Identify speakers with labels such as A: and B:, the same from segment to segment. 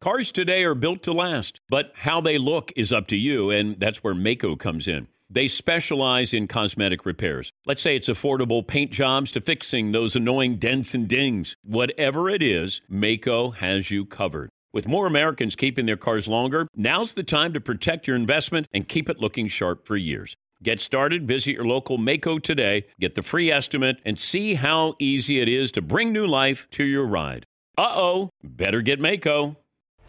A: Cars today are built to last, but how they look is up to you, and that's where Maaco comes in. They specialize in cosmetic repairs. Let's say it's affordable paint jobs to fixing those annoying dents and dings. Whatever it is, Maaco has you covered. With more Americans keeping their cars longer, now's the time to protect your investment and keep it looking sharp for years. Get started, visit your local Maaco today, get the free estimate, and see how easy it is to bring new life to your ride. Better get Maaco.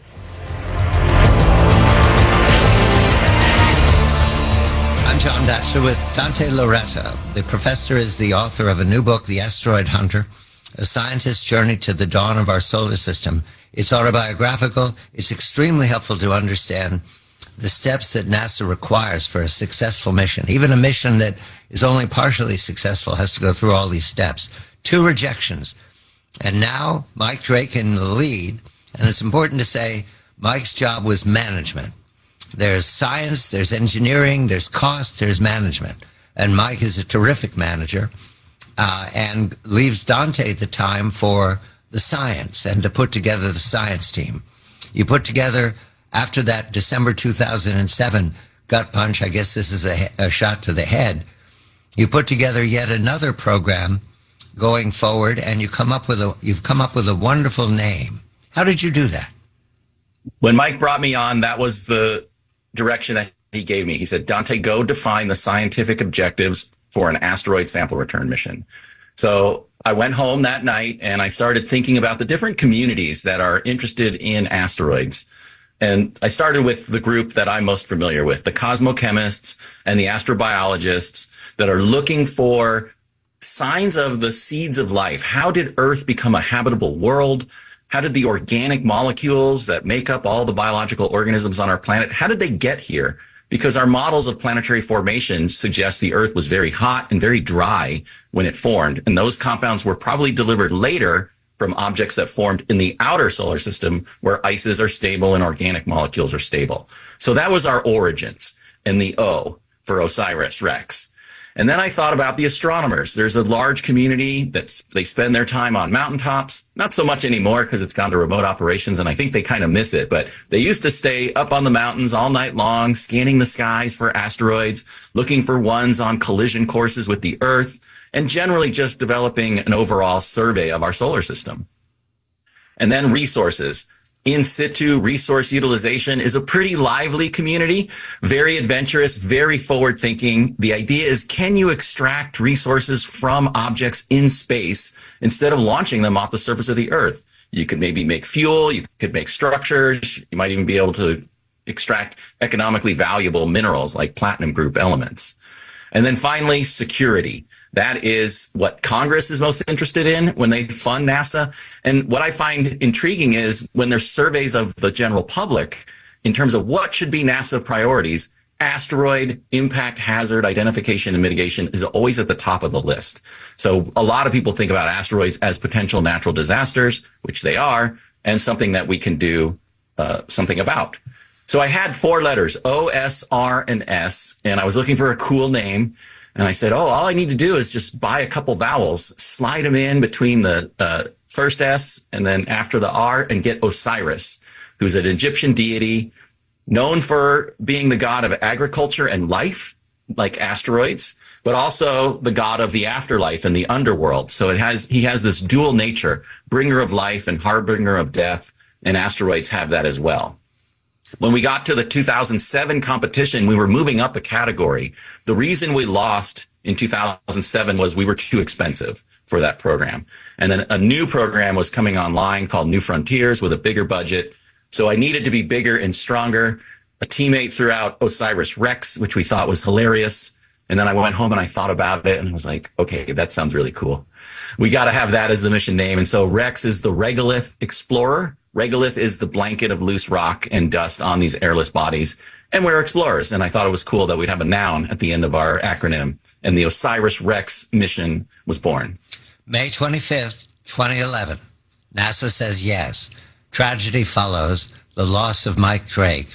B: I'm John Batchelor with Dante Lauretta. The professor is the author of a new book, The Asteroid Hunter, A Scientist's Journey to the Dawn of Our Solar System. It's autobiographical. It's extremely helpful to understand the steps that NASA requires for a successful mission. Even a mission that is only partially successful has to go through all these steps. 2 rejections. And now Mike Drake in the lead. And it's important to say Mike's job was management. There's science, there's engineering, there's cost, there's management. And Mike is a terrific manager and leaves Dante the time for the science and to put together the science team. You put together, after that December 2007 gut punch, I guess this is a shot to the head, you put together yet another program going forward, and you've come up with a wonderful name. How did you do that?
C: When Mike brought me on, that was the direction that he gave me. He said, Dante, go define the scientific objectives for an asteroid sample return mission. So I went home that night and I started thinking about the different communities that are interested in asteroids. And I started with the group that I'm most familiar with, the cosmochemists and the astrobiologists that are looking for signs of the seeds of life. How did Earth become a habitable world? How did the organic molecules that make up all the biological organisms on our planet, how did they get here? Because our models of planetary formation suggest the Earth was very hot and very dry when it formed. And those compounds were probably delivered later from objects that formed in the outer solar system where ices are stable and organic molecules are stable. So that was our origins, and the O for OSIRIS-REx. And then I thought about the astronomers. There's a large community that they spend their time on mountaintops. Not so much anymore because it's gone to remote operations, and I think they kind of miss it. But they used to stay up on the mountains all night long, scanning the skies for asteroids, looking for ones on collision courses with the Earth, and generally just developing an overall survey of our solar system. And then resources. In situ resource utilization is a pretty lively community, very adventurous, very forward thinking. The idea is, can you extract resources from objects in space instead of launching them off the surface of the Earth? You could maybe make fuel, you could make structures, you might even be able to extract economically valuable minerals like platinum group elements. And then finally, security. That is what Congress is most interested in when they fund NASA. And what I find intriguing is when there's surveys of the general public in terms of what should be NASA priorities, asteroid impact hazard identification and mitigation is always at the top of the list. So a lot of people think about asteroids as potential natural disasters, which they are, and something that we can do something about. So I had 4 letters, O, S, R, and S, and I was looking for a cool name. And I said, all I need to do is just buy a couple vowels, slide them in between the first S and then after the R, and get Osiris, who's an Egyptian deity known for being the god of agriculture and life, like asteroids, but also the god of the afterlife and the underworld. So he has this dual nature, bringer of life and harbinger of death, and asteroids have that as well. When we got to the 2007 competition, we were moving up a category. The reason we lost in 2007 was we were too expensive for that program. And then a new program was coming online called New Frontiers with a bigger budget. So I needed to be bigger and stronger. A teammate threw out OSIRIS-REx, which we thought was hilarious. And then I went home and I thought about it and I was like, okay, that sounds really cool. We got to have that as the mission name. And so Rex is the regolith explorer. Regolith is the blanket of loose rock and dust on these airless bodies. And we're explorers. And I thought it was cool that we'd have a noun at the end of our acronym. And the OSIRIS-REx mission was born.
B: May 25th, 2011. NASA says yes. Tragedy follows, the loss of Mike Drake.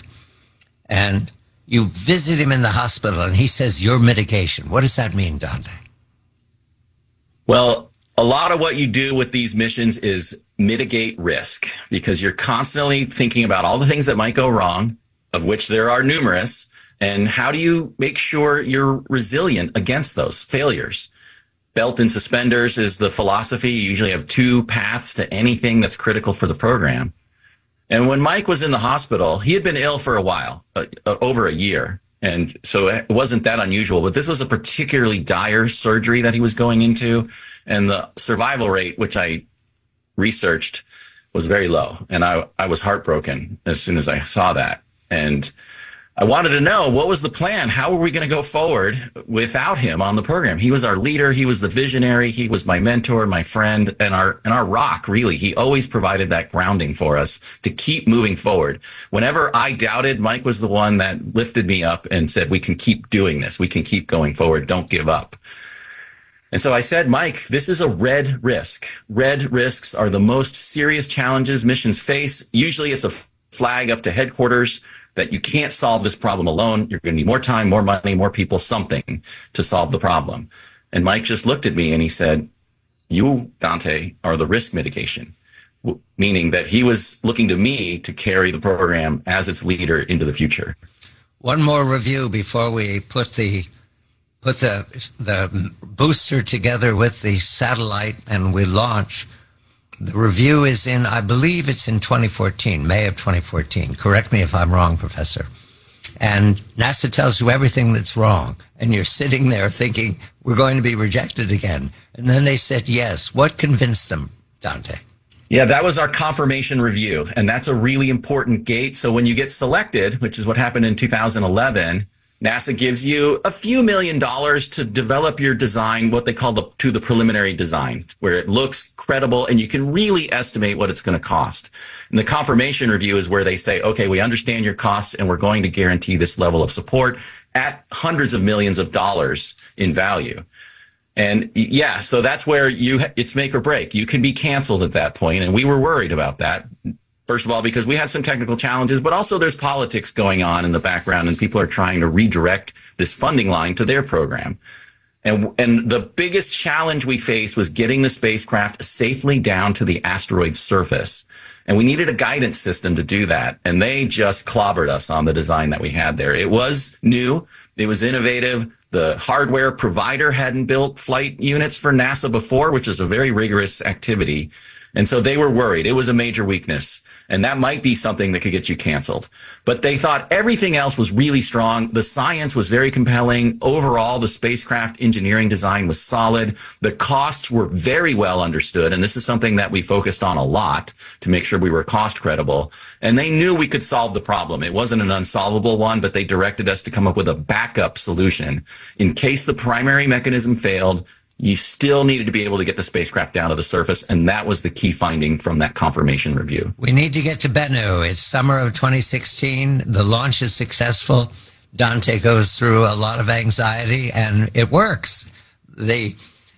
B: And you visit him in the hospital and he says, your mitigation. What does that mean, Dante?
C: Well, a lot of what you do with these missions is mitigate risk, because you're constantly thinking about all the things that might go wrong, of which there are numerous, and how do you make sure you're resilient against those failures? Belt and suspenders is the philosophy. You usually have two paths to anything that's critical for the program. And when Mike was in the hospital, he had been ill for a while, over a year. And so it wasn't that unusual, but this was a particularly dire surgery that he was going into. And the survival rate, which I researched, was very low. And I was heartbroken as soon as I saw that. And I wanted to know, what was the plan? How were we going to go forward without him on the program? He was our leader. He was the visionary. He was my mentor, my friend, and our rock, really. He always provided that grounding for us to keep moving forward. Whenever I doubted, Mike was the one that lifted me up and said, we can keep doing this. We can keep going forward. Don't give up. And so I said, Mike, this is a red risk. Red risks are the most serious challenges missions face. Usually it's a flag up to headquarters that you can't solve this problem alone. You're going to need more time, more money, more people, something to solve the problem. And Mike just looked at me and he said, you, Dante, are the risk mitigation, meaning that he was looking to me to carry the program as its leader into the future.
B: One more review before we put the booster together with the satellite and we launch. The review is in, I believe it's in 2014, May of 2014. Correct me if I'm wrong, Professor. And NASA tells you everything that's wrong. And you're sitting there thinking, we're going to be rejected again. And then they said yes. What convinced them, Dante?
C: Yeah, that was our confirmation review. And that's a really important gate. So when you get selected, which is what happened in 2011, NASA gives you a few $1 million to develop your design, what they call the preliminary design, where it looks credible and you can really estimate what it's going to cost. And the confirmation review is where they say, okay, we understand your costs and we're going to guarantee this level of support at hundreds of millions of dollars in value. And yeah, so that's where it's make or break. You can be canceled at that point, and we were worried about that. First of all, because we had some technical challenges, but also there's politics going on in the background and people are trying to redirect this funding line to their program. And the biggest challenge we faced was getting the spacecraft safely down to the asteroid's surface. And we needed a guidance system to do that. And they just clobbered us on the design that we had there. It was new. It was innovative. The hardware provider hadn't built flight units for NASA before, which is a very rigorous activity. And so they were worried. It was a major weakness. And that might be something that could get you canceled. But they thought everything else was really strong. The science was very compelling. Overall, the spacecraft engineering design was solid. The costs were very well understood. And this is something that we focused on a lot to make sure we were cost credible. And they knew we could solve the problem. It wasn't an unsolvable one, but they directed us to come up with a backup solution. In case the primary mechanism failed, you still needed to be able to get the spacecraft down to the surface, and that was the key finding from that confirmation review.
B: We need to get to Bennu. It's summer of 2016. The launch is successful. Dante goes through a lot of anxiety, and it works. The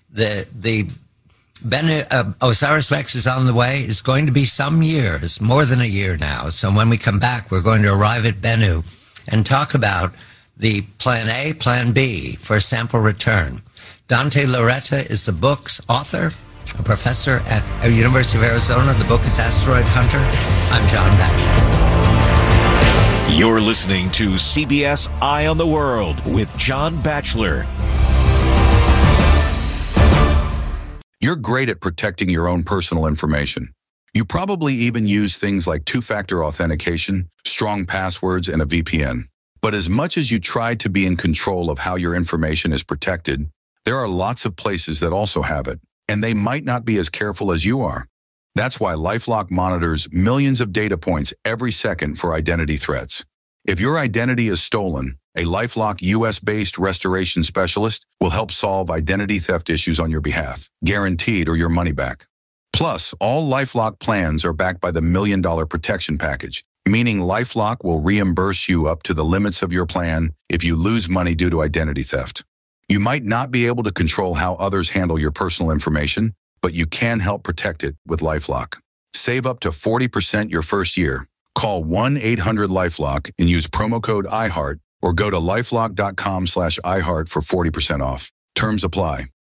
B: Bennu, OSIRIS-REx is on the way. It's going to be some years, more than a year now. So when we come back, we're going to arrive at Bennu and talk about the Plan A, Plan B for sample return. Dante Lauretta is the book's author, a professor at University of Arizona. The book is Asteroid Hunter. I'm John Batchelor.
D: You're listening to CBS Eye on the World with John Batchelor.
E: You're great at protecting your own personal information. You probably even use things like two-factor authentication, strong passwords, and a VPN. But as much as you try to be in control of how your information is protected, there are lots of places that also have it, and they might not be as careful as you are. That's why LifeLock monitors millions of data points every second for identity threats. If your identity is stolen, a LifeLock US-based restoration specialist will help solve identity theft issues on your behalf, guaranteed or your money back. Plus, all LifeLock plans are backed by the $1 Million Protection Package, meaning LifeLock will reimburse you up to the limits of your plan if you lose money due to identity theft. You might not be able to control how others handle your personal information, but you can help protect it with LifeLock. Save up to 40% your first year. Call 1-800-LifeLock and use promo code iHeart or go to lifelock.com/iHeart for 40% off. Terms apply.